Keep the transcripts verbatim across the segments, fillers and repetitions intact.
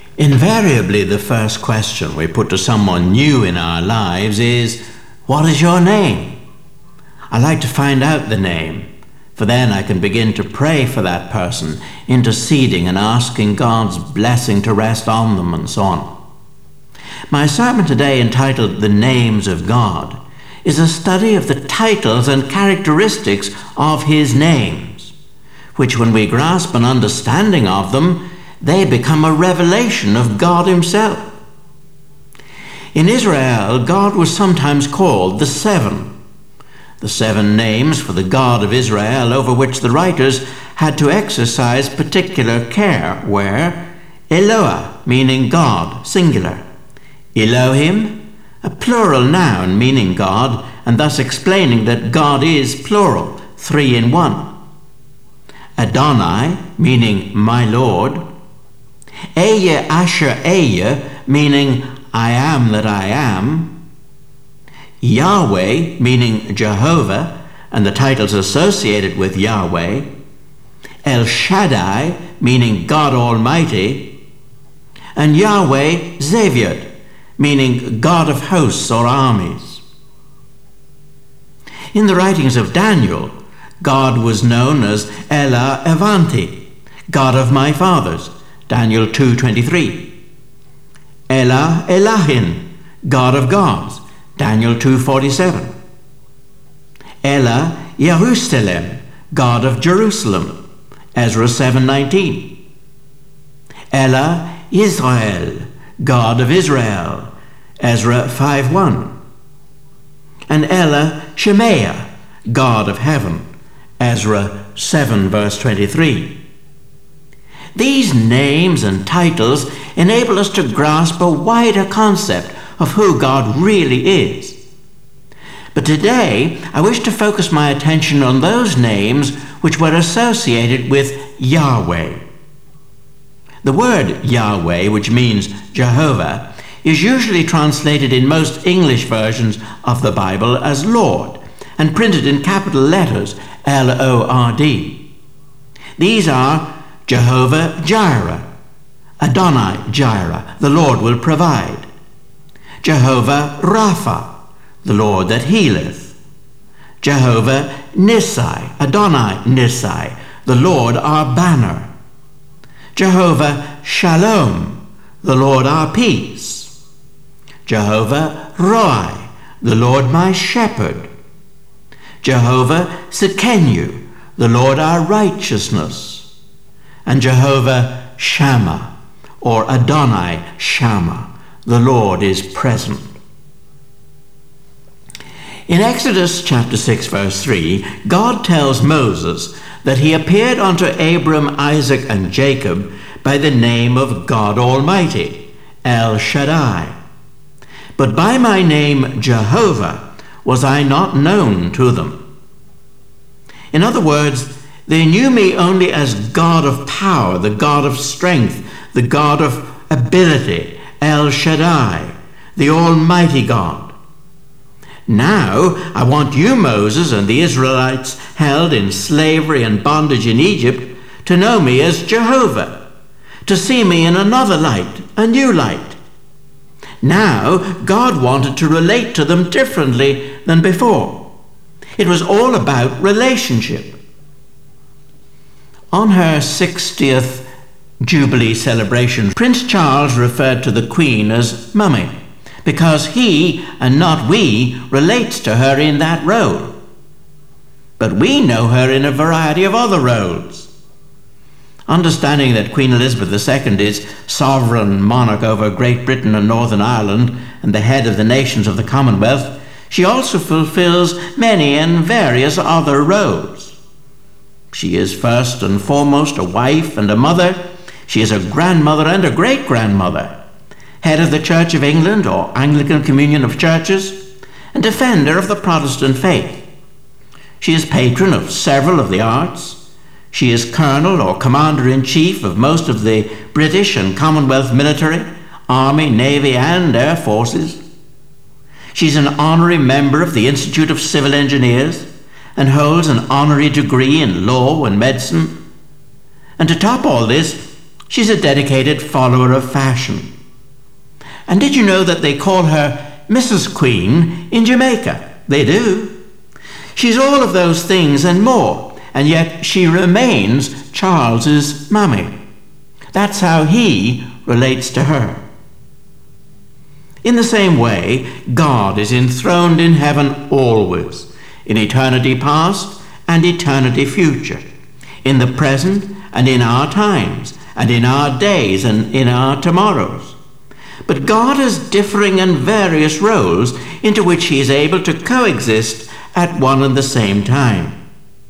Invariably, the first question we put to someone new in our lives is, "What is your name?" I like to find out the name, for then I can begin to pray for that person, interceding and asking God's blessing to rest on them and so on. My sermon today, entitled "The Names of God," is a study of the titles and characteristics of His names, which when we grasp an understanding of them, they become a revelation of God Himself. In Israel, God was sometimes called the Seven, the seven names for the God of Israel over which the writers had to exercise particular care were Eloah, meaning God, singular; Elohim, a plural noun meaning God, and thus explaining that God is plural, three in one; Adonai, meaning my Lord; Ehyeh Asher Ehyeh, meaning I am that I am; Yahweh, meaning Jehovah, and the titles associated with Yahweh; El Shaddai, meaning God Almighty; and Yahweh Zeviot, meaning God of hosts or armies. In the writings of Daniel, God was known as Elah Evanti, God of my fathers, Daniel two twenty-three. Elah Elahin, God of gods, Daniel two forty-seven. Elah Jerusalem, God of Jerusalem, Ezra seven nineteen. Elah Israel, God of Israel, Ezra five one. And Elah Shemaiah, God of heaven, Ezra seven verse twenty-three. These names and titles enable us to grasp a wider concept of who God really is. But today, I wish to focus my attention on those names which were associated with Yahweh. The word Yahweh, which means Jehovah, is usually translated in most English versions of the Bible as Lord, and printed in capital letters, L O R D. These are Jehovah Jireh, Adonai Jireh, the Lord will provide; Jehovah Rapha, the Lord that healeth; Jehovah Nissi, Adonai Nissi, the Lord our banner; Jehovah Shalom, the Lord our peace; Jehovah Roi, the Lord my shepherd; Jehovah Tsidkenu, the Lord our righteousness; and Jehovah Shammah, or Adonai Shammah, the Lord is present. In Exodus chapter six verse three, God tells Moses that he appeared unto Abram, Isaac, and Jacob by the name of God Almighty, El Shaddai. But by my name Jehovah was I not known to them. In other words, they knew me only as God of power, the God of strength, the God of ability, El Shaddai, the Almighty God. Now I want you, Moses, and the Israelites held in slavery and bondage in Egypt, to know me as Jehovah, to see me in another light, a new light. Now God wanted to relate to them differently than before. It was all about relationship. On her sixtieth Jubilee celebration, Prince Charles referred to the Queen as Mummy, because he, and not we, relates to her in that role. But we know her in a variety of other roles. Understanding that Queen Elizabeth the Second is sovereign monarch over Great Britain and Northern Ireland and the head of the nations of the Commonwealth, she also fulfills many and various other roles. She is first and foremost a wife and a mother. She is a grandmother and a great-grandmother, head of the Church of England, or Anglican Communion of Churches, and defender of the Protestant faith. She is patron of several of the arts. She is colonel or commander-in-chief of most of the British and Commonwealth military, army, navy, and air forces. She's an honorary member of the Institute of Civil Engineers and holds an honorary degree in law and medicine. And to top all this, She's a dedicated follower of fashion. And did you know that they call her Missus Queen in Jamaica? They do. She's all of those things and more, and yet she remains Charles's mummy. That's how he relates to her. In the same way, God is enthroned in heaven always, in eternity past and eternity future, in the present and in our times, and in our days and in our tomorrows. But God has differing and various roles into which he is able to coexist at one and the same time.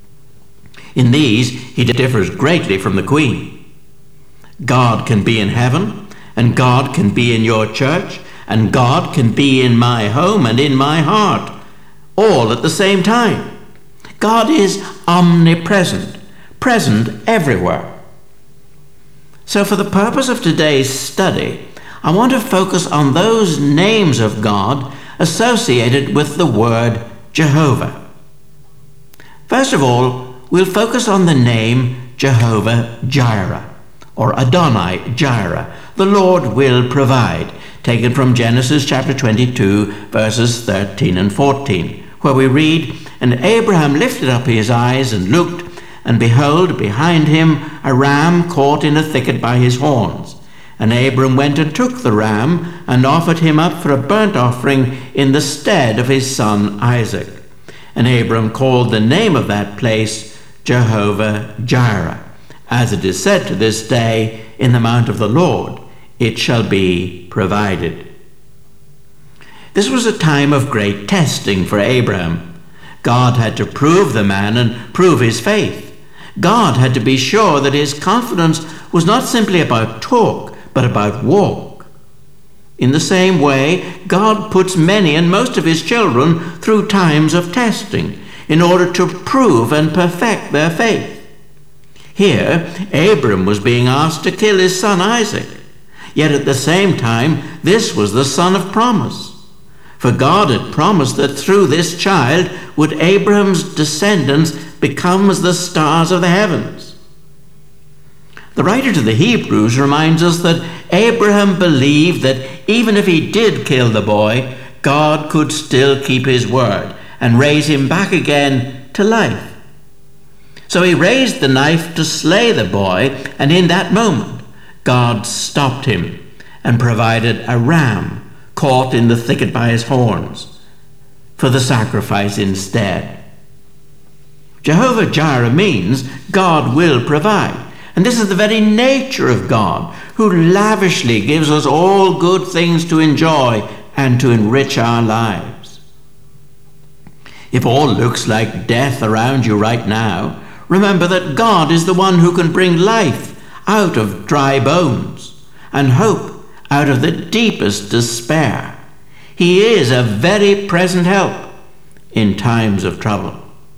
In these, he differs greatly from the Queen. God can be in heaven, and God can be in your church, and God can be in my home and in my heart, all at the same time. God is omnipresent, present everywhere. So for the purpose of today's study, I want to focus on those names of God associated with the word Jehovah. First of all, we'll focus on the name Jehovah-Jireh, or Adonai-Jireh, the Lord will provide, taken from Genesis chapter twenty-two, verses thirteen and fourteen, where we read, "And Abraham lifted up his eyes and looked, and behold, behind him a ram caught in a thicket by his horns. And Abram went and took the ram, and offered him up for a burnt offering in the stead of his son Isaac. And Abram called the name of that place Jehovah-Jireh, as it is said to this day, in the mount of the Lord it shall be provided." This was a time of great testing for Abraham. God had to prove the man and prove his faith. God had to be sure that his confidence was not simply about talk, but about walk. In the same way, God puts many and most of his children through times of testing in order to prove and perfect their faith. Here, Abram was being asked to kill his son Isaac, yet at the same time, this was the son of promise. For God had promised that through this child would Abraham's descendants become as the stars of the heavens. The writer to the Hebrews reminds us that Abraham believed that even if he did kill the boy, God could still keep his word and raise him back again to life. So he raised the knife to slay the boy, and in that moment, God stopped him and provided a ram caught in the thicket by his horns for the sacrifice instead. Jehovah-Jireh means God will provide. And this is the very nature of God, who lavishly gives us all good things to enjoy and to enrich our lives. If all looks like death around you right now, remember that God is the one who can bring life out of dry bones and hope out of the deepest despair. He is a very present help in times of trouble.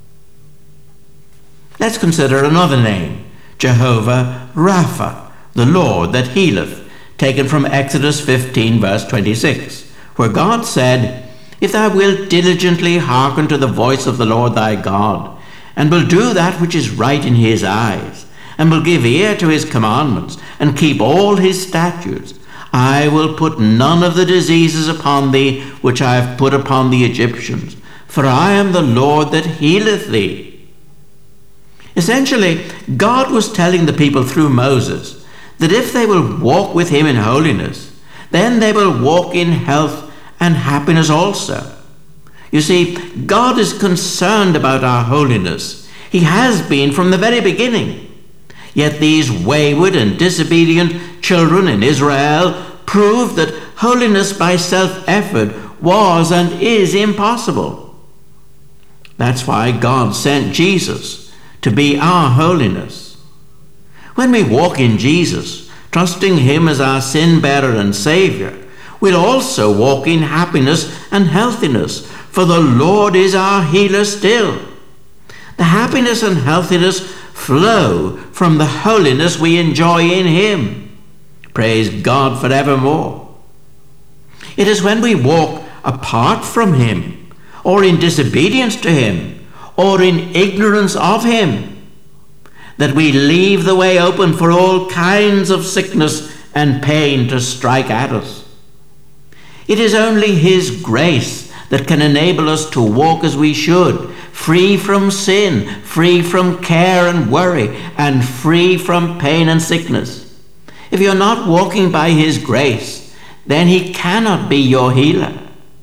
Let's consider another name, Jehovah-Rapha, the Lord that healeth, taken from Exodus fifteen, verse twenty-six, where God said, "If thou wilt diligently hearken to the voice of the Lord thy God, and will do that which is right in his eyes, and will give ear to his commandments, and keep all his statutes, I will put none of the diseases upon thee which I have put upon the Egyptians, for I am the Lord that healeth thee." Essentially, God was telling the people through Moses that if they will walk with him in holiness, then they will walk in health and happiness also. You see, God is concerned about our holiness. He has been from the very beginning. Yet these wayward and disobedient children in Israel proved that holiness by self-effort was and is impossible. That's why God sent Jesus to be our holiness. When we walk in Jesus, trusting him as our sin-bearer and Savior, we'll also walk in happiness and healthiness, for the Lord is our healer still. The happiness and healthiness flow from the holiness we enjoy in him. Praise God forevermore. It is when we walk apart from him, or in disobedience to him, or in ignorance of him, that we leave the way open for all kinds of sickness and pain to strike at us. It is only His grace that can enable us to walk as we should, free from sin, free from care and worry, and free from pain and sickness. If you're not walking by His grace, then He cannot be your healer.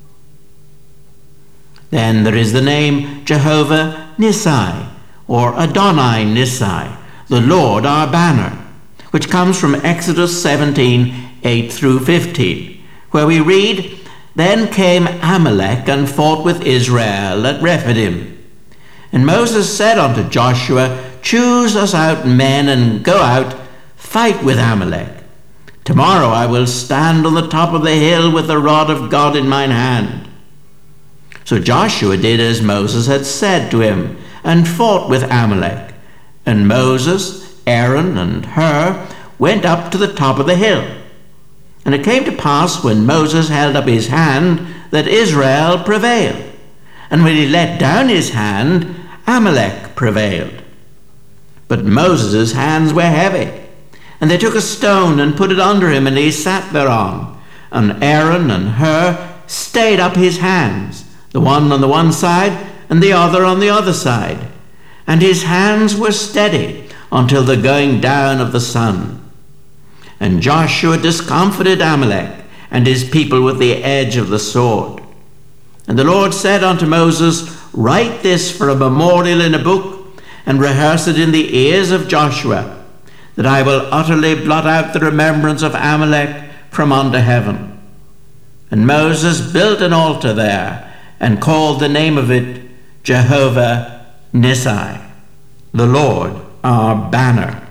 Then there is the name Jehovah Nissi, or Adonai Nissi, the Lord our banner, which comes from Exodus seventeen, eight through fifteen, where we read, "Then came Amalek and fought with Israel at Rephidim. And Moses said unto Joshua, Choose us out men and go out, fight with Amalek. Tomorrow I will stand on the top of the hill with the rod of God in mine hand." So Joshua did as Moses had said to him, and fought with Amalek. And Moses, Aaron, and Hur went up to the top of the hill. And it came to pass, when Moses held up his hand, that Israel prevailed. And when he let down his hand, Amalek prevailed. But Moses' hands were heavy. And they took a stone and put it under him, and he sat thereon. And Aaron and Hur stayed up his hands, the one on the one side, and the other on the other side. And his hands were steady until the going down of the sun. And Joshua discomfited Amalek and his people with the edge of the sword. And the Lord said unto Moses, Write this for a memorial in a book, and rehearse it in the ears of Joshua, that I will utterly blot out the remembrance of Amalek from under heaven. And Moses built an altar there, and called the name of it Jehovah Nissi, the Lord our banner.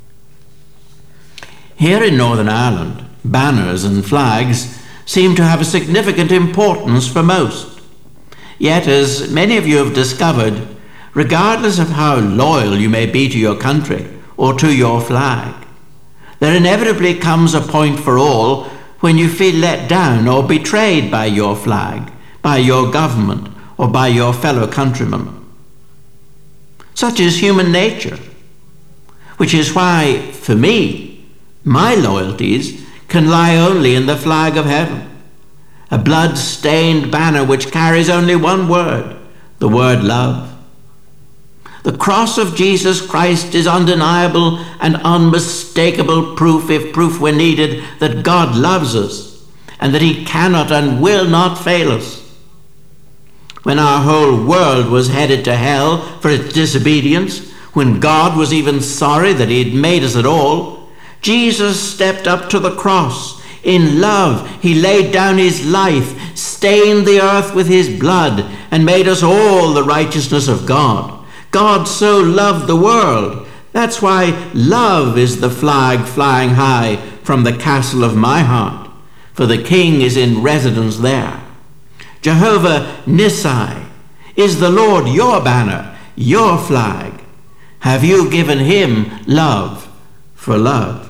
Here in Northern Ireland, banners and flags seem to have a significant importance for most. Yet, as many of you have discovered, regardless of how loyal you may be to your country or to your flag, there inevitably comes a point for all when you feel let down or betrayed by your flag, by your government, or by your fellow countrymen. Such is human nature, which is why, for me, my loyalties can lie only in the flag of heaven, a blood-stained banner which carries only one word, the word love. The cross of Jesus Christ is undeniable and unmistakable proof, if proof were needed, that God loves us and that He cannot and will not fail us. When our whole world was headed to hell for its disobedience, when God was even sorry that He had made us at all, Jesus stepped up to the cross. In love, He laid down His life, stained the earth with His blood, and made us all the righteousness of God. God so loved the world. That's why love is the flag flying high from the castle of my heart, for the King is in residence there. Jehovah Nissi is the Lord your banner, your flag. Have you given Him love for love?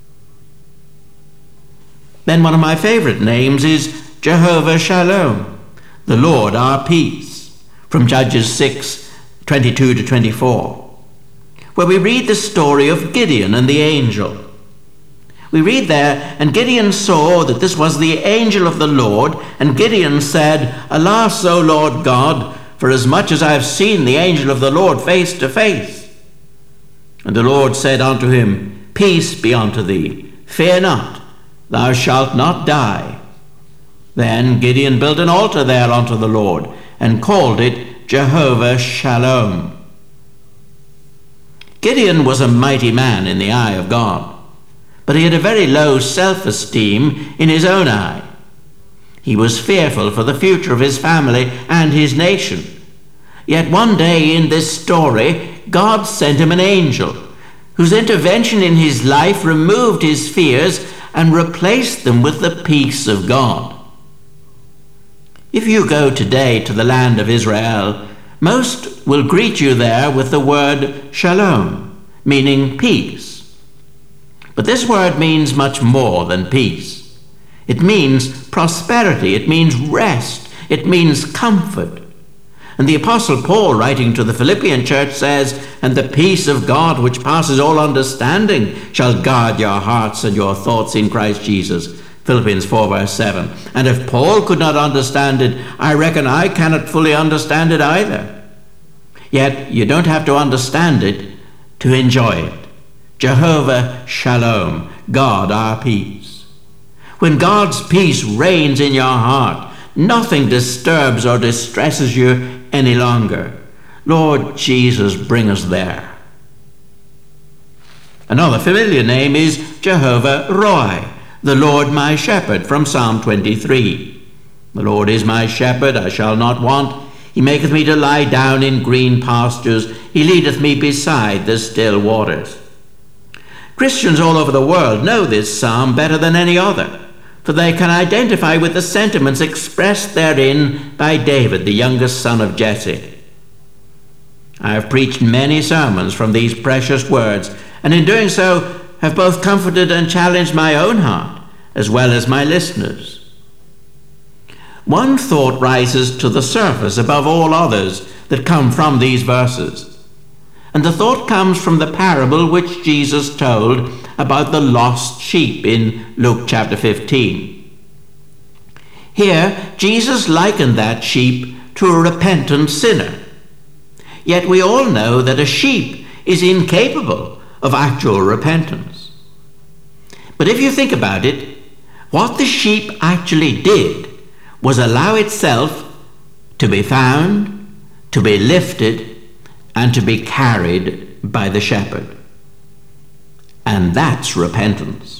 Then one of my favorite names is Jehovah Shalom, the Lord our peace, from Judges six, twenty-two to twenty-four, where we read the story of Gideon and the angel. We read there, and Gideon saw that this was the angel of the Lord, and Gideon said, Alas, O Lord God, for as much as I have seen the angel of the Lord face to face. And the Lord said unto him, Peace be unto thee, fear not, thou shalt not die. Then Gideon built an altar there unto the Lord, and called it Jehovah Shalom. Gideon was a mighty man in the eye of God, but he had a very low self-esteem in his own eye. He was fearful for the future of his family and his nation. Yet one day in this story, God sent him an angel, whose intervention in his life removed his fears and replaced them with the peace of God. If you go today to the land of Israel, most will greet you there with the word shalom, meaning peace. But this word means much more than peace. It means prosperity. It means rest. It means comfort. And the Apostle Paul, writing to the Philippian church, says, "And the peace of God, which passes all understanding, shall guard your hearts and your thoughts in Christ Jesus." Philippians four, verse seven. And if Paul could not understand it, I reckon I cannot fully understand it either. Yet you don't have to understand it to enjoy it. Jehovah Shalom, God our peace. When God's peace reigns in your heart, nothing disturbs or distresses you any longer. Lord Jesus, bring us there. Another familiar name is Jehovah Roi, the Lord my shepherd, from Psalm twenty-three. The Lord is my shepherd, I shall not want. He maketh me to lie down in green pastures. He leadeth me beside the still waters. Christians all over the world know this psalm better than any other, for they can identify with the sentiments expressed therein by David, the youngest son of Jesse. I have preached many sermons from these precious words, and in doing so have both comforted and challenged my own heart, as well as my listeners. One thought rises to the surface above all others that come from these verses. And the thought comes from the parable which Jesus told about the lost sheep in Luke chapter fifteen. Here, Jesus likened that sheep to a repentant sinner. Yet we all know that a sheep is incapable of actual repentance. But if you think about it, what the sheep actually did was allow itself to be found, to be lifted, and to be carried by the shepherd. And that's repentance.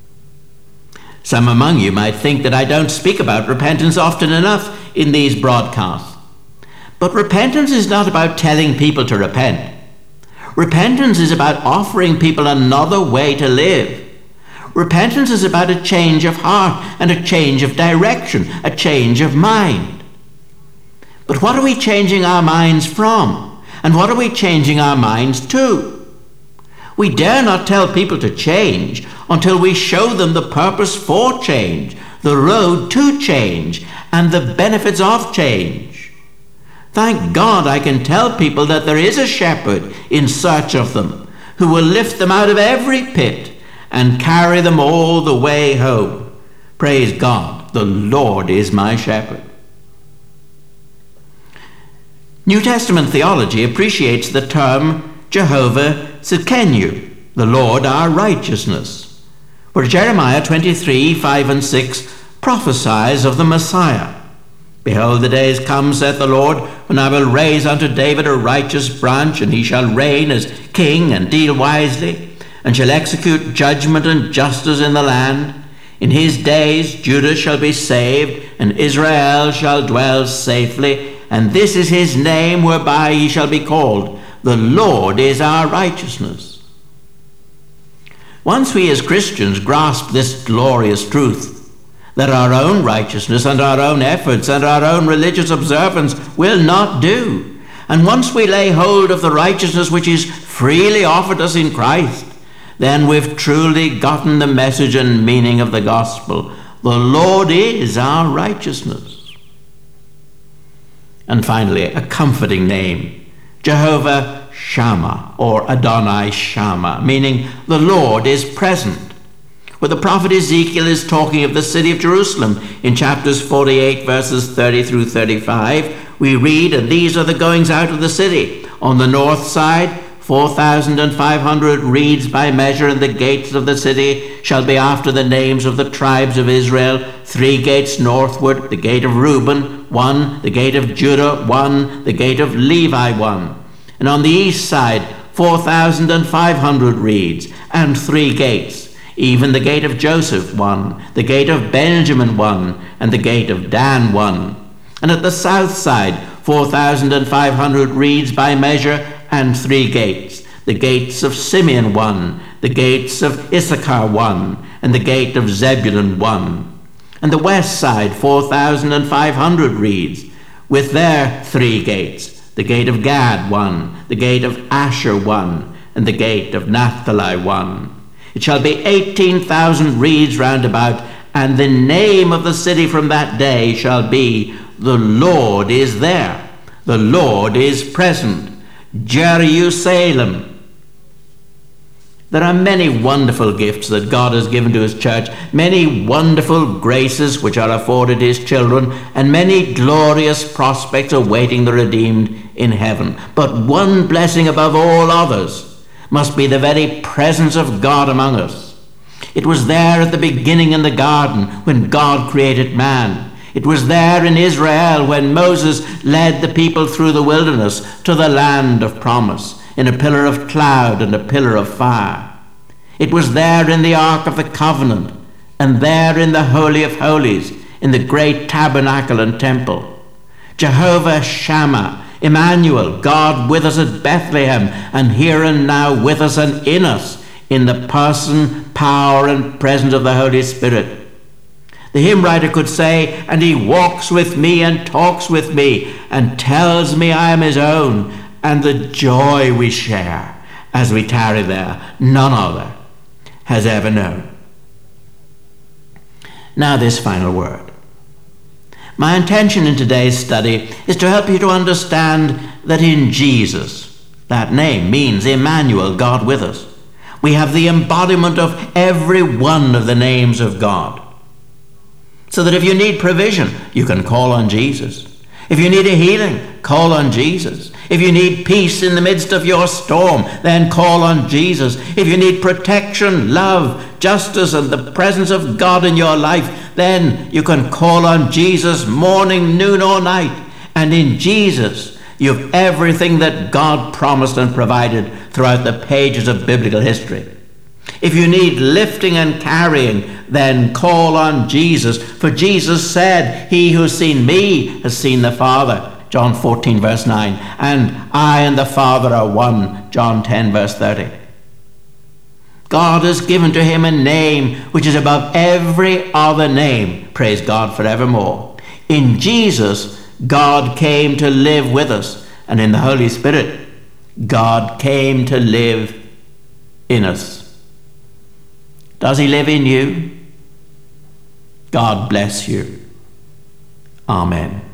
Some among you might think that I don't speak about repentance often enough in these broadcasts. But repentance is not about telling people to repent. Repentance is about offering people another way to live. Repentance is about a change of heart and a change of direction, a change of mind. But what are we changing our minds from? And what are we changing our minds to? We dare not tell people to change until we show them the purpose for change, the road to change, and the benefits of change. Thank God I can tell people that there is a shepherd in search of them, who will lift them out of every pit and carry them all the way home. Praise God, the Lord is my shepherd. New Testament theology appreciates the term Jehovah Tsidkenu, the Lord our righteousness, where Jeremiah twenty-three, five and six prophesies of the Messiah. Behold, the days come, saith the Lord, when I will raise unto David a righteous branch, and he shall reign as king and deal wisely, and shall execute judgment and justice in the land. In his days Judah shall be saved, and Israel shall dwell safely. And this is his name whereby he shall be called. The Lord is our righteousness. Once we as Christians grasp this glorious truth, that our own righteousness and our own efforts and our own religious observance will not do, and once we lay hold of the righteousness which is freely offered us in Christ, then we've truly gotten the message and meaning of the gospel. The Lord is our righteousness. And finally, a comforting name, Jehovah Shammah, or Adonai Shammah, meaning the Lord is present. Where the prophet Ezekiel is talking of the city of Jerusalem in chapters forty-eight, verses thirty through thirty-five, we read, and these are the goings out of the city. On the north side, four thousand five hundred reeds by measure, and the gates of the city shall be after the names of the tribes of Israel. Three gates northward, the gate of Reuben, one, the gate of Judah, one, the gate of Levi, one. And on the east side, four thousand five hundred reeds, and three gates, even the gate of Joseph, one, the gate of Benjamin, one, and the gate of Dan, one. And at the south side, four thousand five hundred reeds by measure, and three gates, the gates of Simeon, one, the gates of Issachar, one, and the gate of Zebulun, one. And the west side, four thousand five hundred reeds, with their three gates, the gate of Gad, one, the gate of Asher, one, and the gate of Naphtali, one. It shall be eighteen thousand reeds round about, and the name of the city from that day shall be, The Lord is there. The Lord is present. Jerusalem. There are many wonderful gifts that God has given to his church, many wonderful graces which are afforded his children, and many glorious prospects awaiting the redeemed in heaven. But one blessing above all others must be the very presence of God among us. It was there at the beginning in the garden when God created man. It was there in Israel when Moses led the people through the wilderness to the land of promise, in a pillar of cloud and a pillar of fire. It was there in the Ark of the Covenant, and there in the Holy of Holies, in the great tabernacle and temple. Jehovah Shammah, Emmanuel, God with us at Bethlehem, and here and now with us and in us, in the person, power, and presence of the Holy Spirit. The hymn writer could say, and he walks with me and talks with me and tells me I am his own, and the joy we share as we tarry there, none other has ever known. Now this final word. My intention in today's study is to help you to understand that in Jesus, that name means Emmanuel, God with us, we have the embodiment of every one of the names of God. So that if you need provision, you can call on Jesus. If you need a healing, call on Jesus. If you need peace in the midst of your storm, then call on Jesus. If you need protection, love, justice, and the presence of God in your life, then you can call on Jesus morning, noon, or night. And in Jesus, you have everything that God promised and provided throughout the pages of biblical history. If you need lifting and carrying, then call on Jesus. For Jesus said, he who has seen me has seen the Father. John fourteen verse nine. And I and the Father are one. John ten verse thirty. God has given to him a name which is above every other name. Praise God forevermore. In Jesus, God came to live with us. And in the Holy Spirit, God came to live in us. Does he live in you? God bless you. Amen.